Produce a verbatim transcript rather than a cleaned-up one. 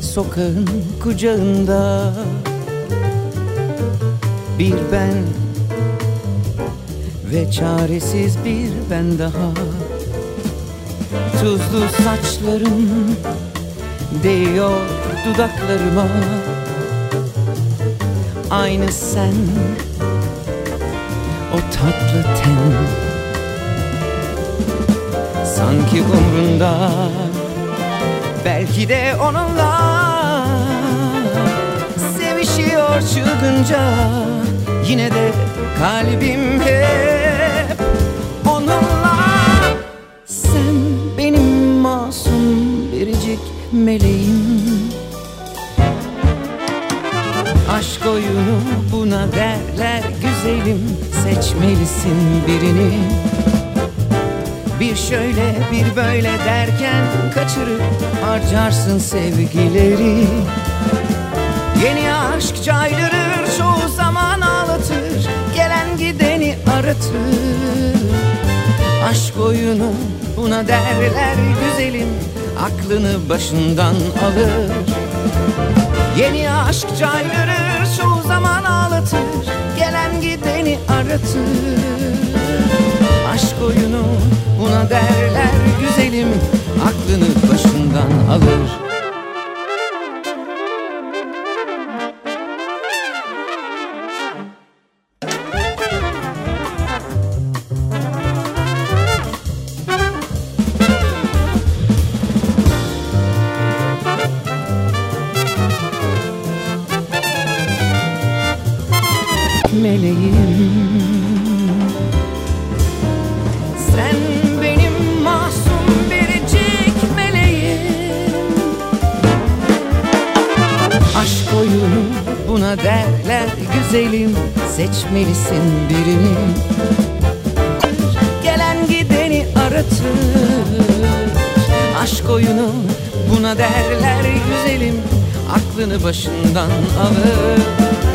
sokağın kucağında. Bir ben ve çaresiz bir ben daha. Tuzlu saçların değiyor dudaklarıma. Aynı sen, o tatlı ten. Sanki umrunda, belki de onunla sevişiyor çılgınca. Yine de kalbim hep onunla. Sen benim masum biricik meleğim. Aşk oyunu buna derler güzelim. Seçmelisin birini. Bir şöyle bir böyle derken kaçırıp harcarsın sevgileri. Yeni aşk caydırır, çoğu zaman ağlatır, gelen gideni aratır. Aşk oyunu buna derler güzelim, aklını başından alır. Yeni aşk caydırır, çoğu zaman ağlatır, gelen gideni aratır. Aşk oyunu buna derler güzelim, aklını başından alır. Meleğim, sen benim masum biricik meleğim. Aşk oyunu buna derler güzelim, seçmelisin birini. Gelen gideni aratır. Aşk oyunu buna derler güzelim, aklını başından alır.